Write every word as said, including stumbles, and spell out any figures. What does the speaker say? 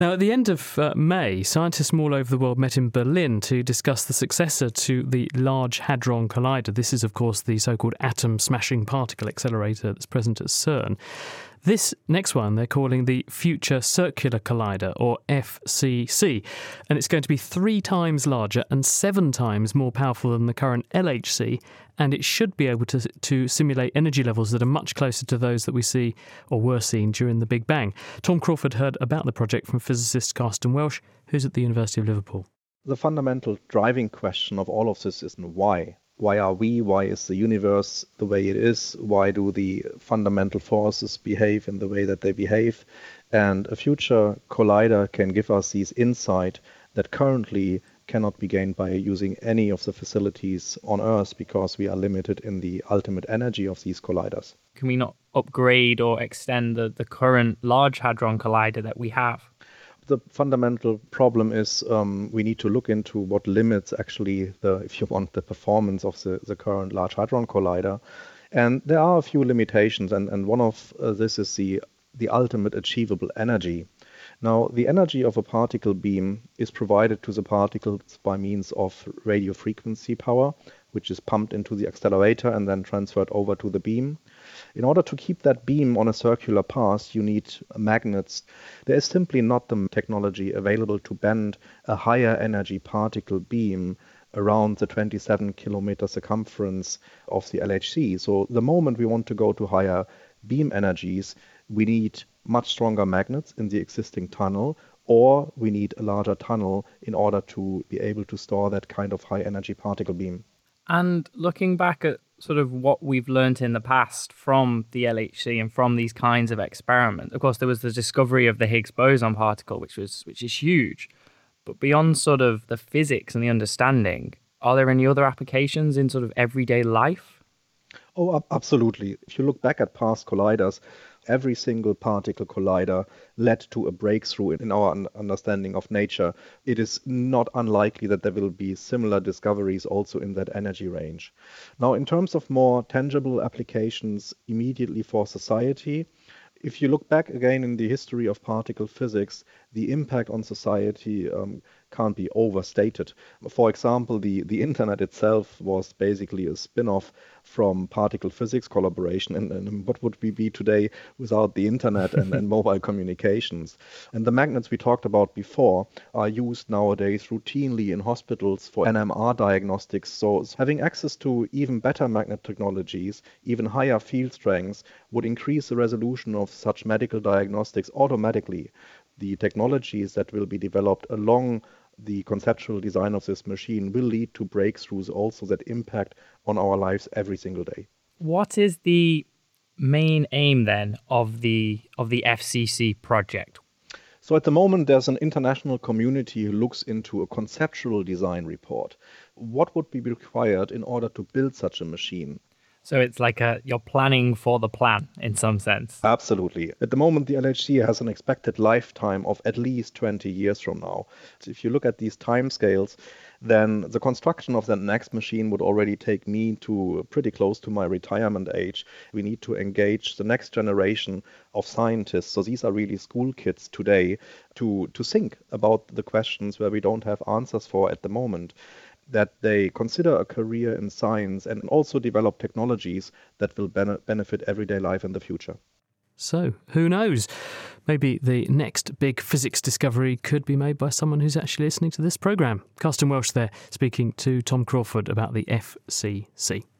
Now, at the end of uh, May, scientists from all over the world met in Berlin to discuss the successor to the Large Hadron Collider. This is, of course, the so-called atom-smashing particle accelerator that's present at CERN. This next one they're calling the Future Circular Collider, or F C C, and it's going to be three times larger and seven times more powerful than the current L H C, and it should be able to, to simulate energy levels that are much closer to those that we see or were seen during the Big Bang. Tom Crawford heard about the project from physicist Carsten Welsh, who's at the University of Liverpool. The fundamental driving question of all of this is why. Why are we? Why is the universe the way it is? Why do the fundamental forces behave in the way that they behave? And a future collider can give us these insight that currently cannot be gained by using any of the facilities on Earth because we are limited in the ultimate energy of these colliders. Can we not upgrade or extend the, the current Large Hadron Collider that we have? The fundamental problem is um, we need to look into what limits actually the, if you want, the performance of the, the current Large Hadron Collider. And there are a few limitations, and, and one of uh, this is the, the ultimate achievable energy. Now, the energy of a particle beam is provided to the particles by means of radio frequency power, which is pumped into the accelerator and then transferred over to the beam. In order to keep that beam on a circular path, you need magnets. There is simply not the technology available to bend a higher energy particle beam around the twenty-seven kilometer circumference of the L H C. So the moment we want to go to higher beam energies, we need much stronger magnets in the existing tunnel, or we need a larger tunnel in order to be able to store that kind of high energy particle beam. And looking back at sort of what we've learned in the past from the L H C and from these kinds of experiments, of course, there was the discovery of the Higgs boson particle, which was which is huge. But beyond sort of the physics and the understanding, are there any other applications in sort of everyday life? Oh, absolutely. If you look back at past colliders, every single particle collider led to a breakthrough in our understanding of nature. It is not unlikely that there will be similar discoveries also in that energy range. Now, in terms of more tangible applications immediately for society, if you look back again in the history of particle physics, the impact on society um, can't be overstated. For example, the, the internet itself was basically a spin-off from particle physics collaboration. And, and what would we be today without the internet and, and mobile communications? And the magnets we talked about before are used nowadays routinely in hospitals for N M R diagnostics. So having access to even better magnet technologies, even higher field strengths, would increase the resolution of such medical diagnostics automatically. The technologies that will be developed along the conceptual design of this machine will lead to breakthroughs also that impact on our lives every single day. What is the main aim then of the of the F C C project? So at the moment, there's an international community who looks into a conceptual design report. What would be required in order to build such a machine? So it's like a, you're planning for the plan in some sense. Absolutely. At the moment, the L H C has an expected lifetime of at least twenty years from now. So if you look at these timescales, then the construction of the next machine would already take me to pretty close to my retirement age. We need to engage the next generation of scientists. So these are really school kids today to, to think about the questions where we don't have answers for at the moment, that they consider a career in science and also develop technologies that will bene- benefit everyday life in the future. So, who knows? Maybe the next big physics discovery could be made by someone who's actually listening to this programme. Carsten Welsh there, speaking to Tom Crawford about the F C C.